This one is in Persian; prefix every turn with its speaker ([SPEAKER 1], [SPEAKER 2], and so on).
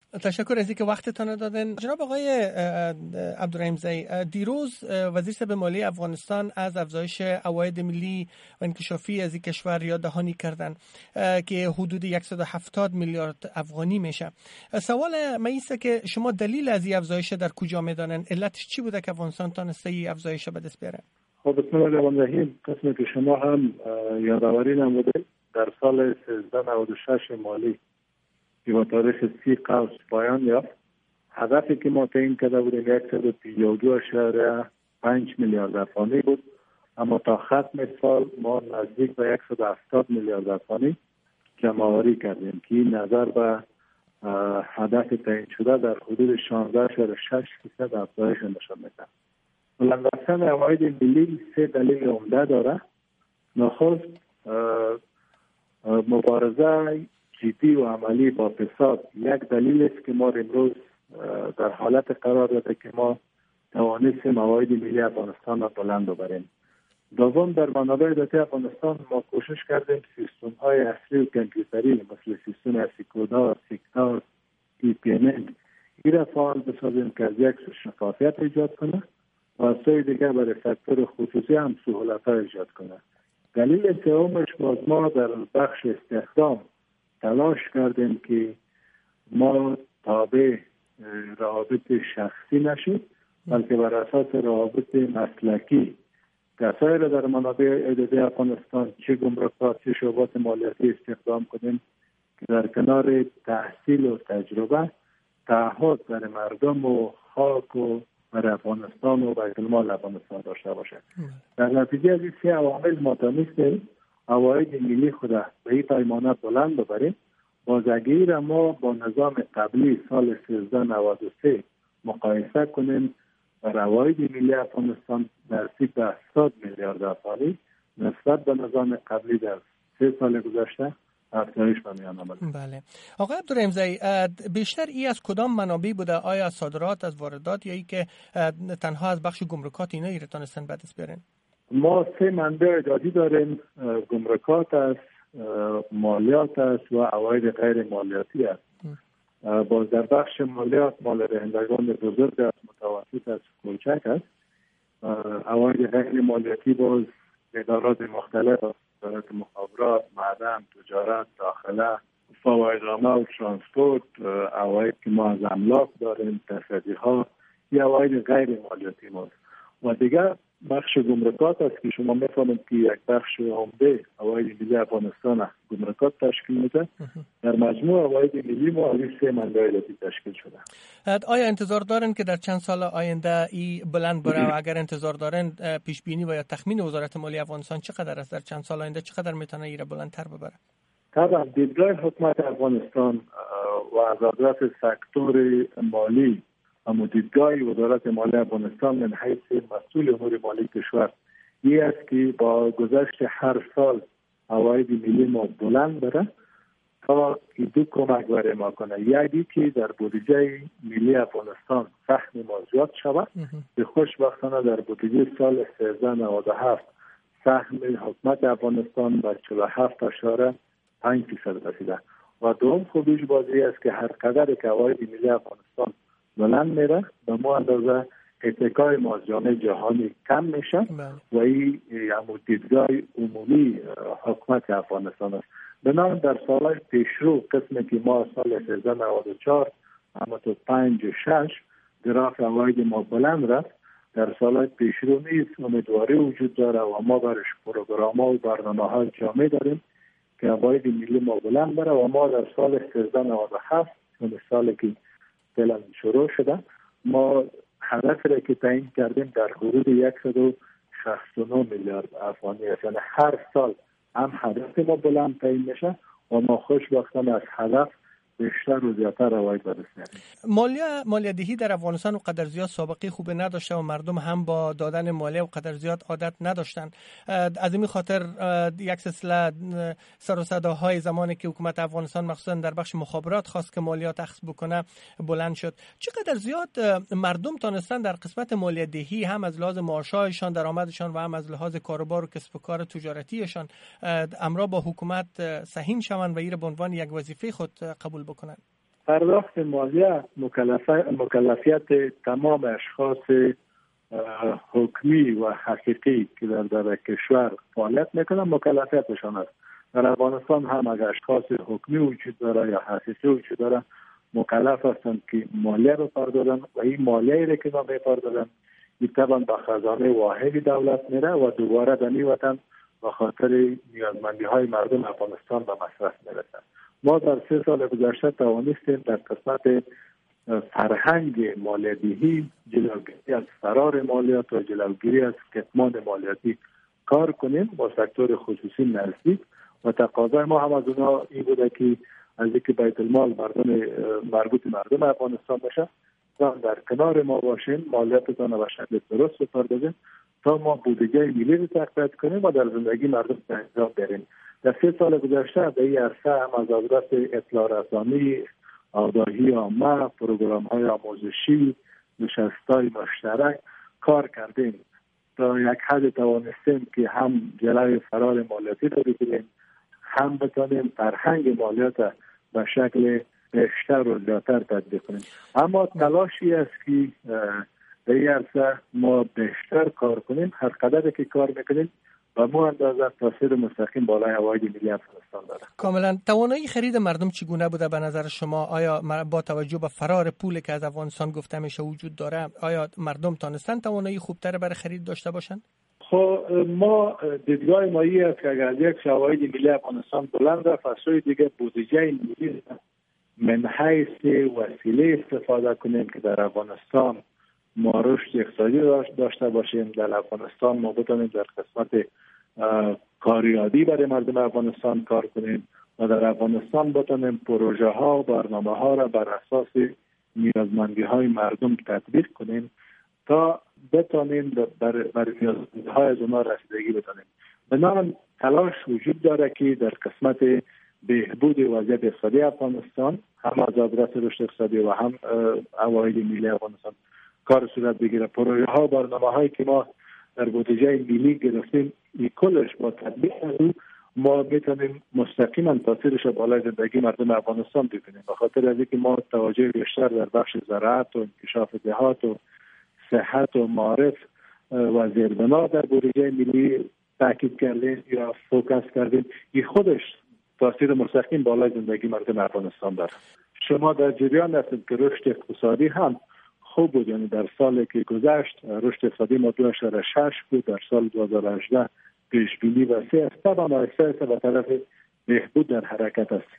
[SPEAKER 1] تشکر از اینکه وقتتون دادن. جناب آقای عبدالرحیم زئی، دیروز وزیر صاحب مالی افغانستان از افزایش عواید ملی و انکشافی از این کشور یاددهانی کردن که حدود 170 میلیارد افغانی میشه. سوال من است که شما دلیل از این افزایش در کجا میدانن؟ علتش چی بوده که افغانستان تانسته این افزایش به دست بیاره؟
[SPEAKER 2] خب بسم الله الرحمن الرحیم. قسمی که شما هم یادآوری نمودید، در سال 1396 مالی که با تاریخ 30 قوس پایان یافت، هدفی که ما تعیین کرده بودیم 152.5 میلیارد افغانی بود، اما تا ختم سال ما نزدیک به 170 میلیارد افغانی جمع‌آوری کردیم که نظر به هدف تعیین شده در حدود 16.6% افزایش نشان میده. بلند رفتن عواید ملی سه دلیل عمده داره. نخست مبارزه جدی و عملی با فساد یک دلیل است که ما امروز در حالت قرار داده که ما توانستیم عواید ملی افغانستان را بلند ببریم. دوم، در منابع ذاتی افغانستان ما کوشش کردیم سیستم های اصلی و کامپیوتری مثل سیستم اسیکودا، سیکتار، EPNN را فعال بسازیم که از یک سو شفافیت ایجاد کنه و از سوی دیگر برای سکتور خصوصی هم سهولت‌ها ایجاد کنه. دلیل سومش باز ما در بخش استخدام تلاش کردیم که ما تابع روابط شخصی نشید، بلکه بر اساس روابط مسلکی کسایی را در منابع اداری افغانستان چه گمرکات چه شعبات مالیاتی استخدام کنیم که در کنار تحصیل و تجربه تعهد برای مردم و خاک و برای افغانستان و بیت المال افغانستان داشته باشد. در نتیجه از این سه عوامل ما تونستیم عواید ملی خود به این پیمانه بلند ببریم. بازگیری را ما با نظام قبلی سال 1393 مقایسه کنیم و عواید ملی افغانستان نزدیک به 80 میلیارد افغانی نسبت به نظام قبلی در 3 سال گذشته افزایش به میان آمد.
[SPEAKER 1] بله. آقای عبدالرحیم زئی، بیشتر ای از کدام منابع بوده؟ آیا از صادرات، از واردات، یا ای که تنها از بخش گمرکات اینا تونستن به دست بیارن؟
[SPEAKER 2] ما 3 منبع اداری داریم، گمرکات است، مالیات است و عواید غیر مالیاتی است. باز در بخش مالیات مال دهندگان بزرگ است، متوسط است، کوچک است. عواید غیر مالیاتی باز ادارات مختلف است، وزارت مخابرات، معدن، تجارت، داخله، فوایدنامه و ترانسپورت، عواید که ما از املاک داریم، تصدیها، یا عواید غیر مالیاتی ماست. و دیگر بخش گمرکات است که شما می‌فهمید که یک بخش عمده عواید ملی افغانستان گمرکات تشکیل میده. در مجموع عواید ملی ما از 3 منبع اداری تشکیل شده.
[SPEAKER 1] آیا انتظار دارن که در چند سال آینده ای بلند بره و اگر انتظار دارن پیش بینی و یا تخمین وزارت مالی افغانستان چقدر است؟ در چند سال آینده چقدر میتونه ایره بلندتر ببره؟
[SPEAKER 2] طبعا دیدگاه حکومت افغانستان و از حضرت سکتور مالی و دیدگاه وزارت مالی افغانستان من حیث مسئول امور مالی کشور این است که با گذشت هر سال عواید ملی ما بلند بره تا که 2 کمک برای ما کنه. یکی که در بودجه ملی افغانستان سهم ما زیاد شود، به خوشبختانه در بودجه سال 1397 سهم حکومت افغانستان به 47.5% رسیده. و دوم خوبیش بازی است که هر قدر که عواید ملی افغانستان بلند میره به ما اندازه اتکای ما از جامعه جهانی کم میشه و این دیدگاه عمومی حکومت افغانستان است. بنابراین در سالهای پیشرو قسمی که ما سال 1394 اما تو 5 و 6 گراف عواید ما بلند رفت، در سالهای پیشرو نیست امیدواری وجود داره و ما برش پروگرام ها و برنامه های جامع داریم که عواید ملی ما بلند بره و ما در سال 1397 اون سالی که فعلا شروع شده ما هدف را که تعیین کردیم در حدود 169 میلیارد افغانی است. یعنی هر سال هم هدف ما بلند تعیین میشه و ما خوشبختانه از هدف بیشتر و زیادتر عواید به دست میاریم.
[SPEAKER 1] مالیات‌دهی در افغانستان و قدر زیاد سابقه خوبی نداشته و مردم هم با دادن مالیه و قدر زیاد عادت نداشتن. از این خاطر یک سلسله سر و صداهای زمانی که حکومت افغانستان مخصوصا در بخش مخابرات خواست که مالیات اخذ بکنه بلند شد. چقدر زیاد مردم تونستن در قسمت مالیات‌دهی هم از لحاظ معاشایشان، درآمدشان و هم از لحاظ کاروبار و کسب و کار تجارتیشان امرا با حکومت سهیم شوند و این به عنوان یک وظیفه خود قبول بکنن؟
[SPEAKER 2] پرداخت مالیه مکلفیت تمام اشخاص حکمی و حقیقی که در کشور فعالیت میکنن مکلفیتشان است. در افغانستان هم اگر اشخاص حکمی وجود داره یا حقیقی وجود داره مکلف هستند که مالیه بپردازند و این مالیه را که میپردازند این طبعا به خزانه واحد دولت میره و دوباره در این وطن به خاطر نیازمندی های مردم افغانستان به مصرف میرسه. ما در 3 سال گذشته توانستیم در قسمت فرهنگ مالیات‌دهی جلوگیری از فرار مالیات و جلوگیری از کتمان مالیاتی کار کنیم با سکتور خصوصی نزدیک و تقاضای ما هم از اونها این بوده که از اینکه بیت المال مربوط مردم افغانستان بشه و در کنار ما باشیم مالیاتتان به شکل درست بپردازیم تا ما بودجه ملی رو تقویت کنیم و در زندگی مردم انجام بریم. در 3 سال گذشته در این عرصه هم از آدرس اطلاع رسانی، آگاهی عامه، پروگرام‌های آموزشی، نشست‌های مشترک کار کردیم تا یک حد توانستیم که هم جلوی فرار مالیاتی رو بگیریم هم بتانیم فرهنگ مالیات به شکل بیشتر و زیادتر تطبیق کنیم. اما تلاشی است که در این عرصه ما بیشتر کار کنیم. هر قدر که کار میکنیم و مو اندازه تاثیر مستقیم بالای عواید ملی افغانستان داره.
[SPEAKER 1] کاملا. توانایی خرید مردم چگونه بوده به نظر شما؟ آیا با توجه به فرار پولی که از افغانستان گفته میشه وجود داره آیا مردم تانستن توانایی خوبتر برای خرید داشته باشند؟
[SPEAKER 2] خب ما دیدگاه ما این است که اگر یک عواید ملی افغانستان بلند است فصل دیگه بودجه ملی من حیث وسیله استفاده کنیم که در افغانستان ما رشد اقتصادی داشته باشیم. در افغانستان ما بتونیم در قسمت کاریابی برای مردم افغانستان کار کنیم و در افغانستان بتونیم پروژه ها و برنامه ها را بر اساس نیازمندی های مردم تطبیق کنیم تا بتونیم بر نیازمندی های از اونها رسیدگی بتونیم. بنابراین تلاش وجود داره که در قسمت بهبود وضعیت اقتصادی افغانستان هم از آدرس رشد اقتصادی و هم عواید ملی افغانستان کار صورت بگیره. پروژه ها و برنامه هایی که ما در بودجه ملی گرفتیم این کلش با تطبیق او ما میتونیم مستقیما تاثیرش بالای زندگی مردم افغانستان ببینیم. به خاطر از اینکه ما توجه بیشتر در بخش زراعت و انکشاف دهات و صحت و معارف و زیربنا در بودجه ملی تاکید کردیم یا فوکس کردیم، این خودش تاثیر مستقیم بالای زندگی مردم افغانستان داره. شما در جریان هستید که رشد اقتصادی هم خوب بود، یعنی در سالی که گذشت رشد اقتصادی ما 2.6 بود، در سال 2018 پیش بینی وسیع است. طبعا احساس به طرف بهبود در حرکت است.